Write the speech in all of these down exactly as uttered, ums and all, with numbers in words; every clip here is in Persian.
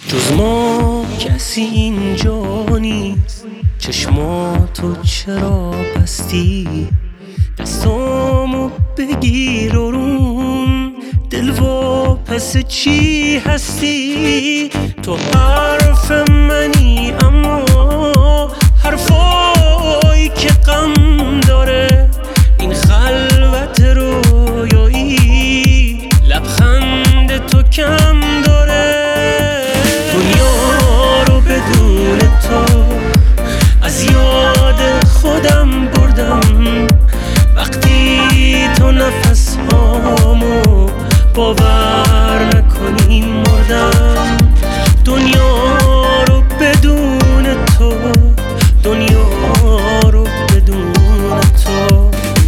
جز ما کسی اینجا نیست، چشماتو چرا بستی؟ دستامو بگیر آروم، دل و پس چی هستی؟ تو حرف منی اما حرفایی که غم داره، این خلوت رویایی لبخند تو کم داره. دنیا رو بدون تو از یاد خودم بردم، وقتی تو نفس هامو باور نکنی مردم. دنیا رو بدون تو، دنیا رو بدون تو.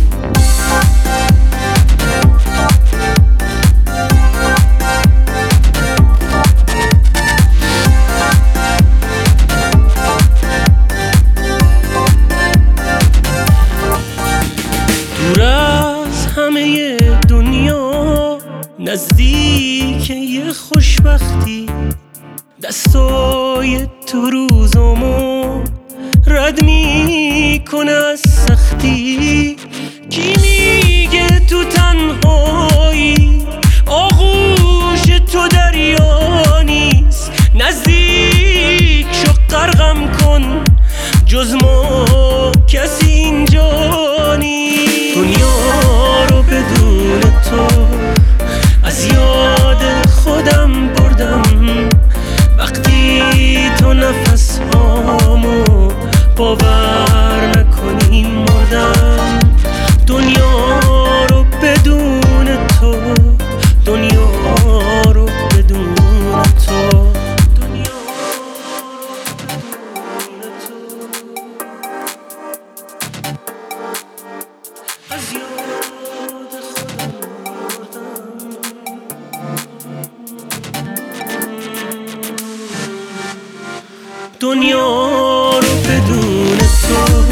دور از همه دنیا، نزدیک یه خوشبختی، دستای تو روزامو رد میکنه از سختی. کی میگه تو تنهایی آغوش تو دریا نیست؟ نزدیک شو غرقم کن، جز ما کسی اینجا نیست. دنیا رو بدون تو از یاد خودم بردم، وقتی تو نفس هامو باور نکنی مردم. دنیا رو بدون تو، دنیا رو بدون تو، دنیا رو بدون تو. از یاد خودم بردم. دنیا رو بدون تو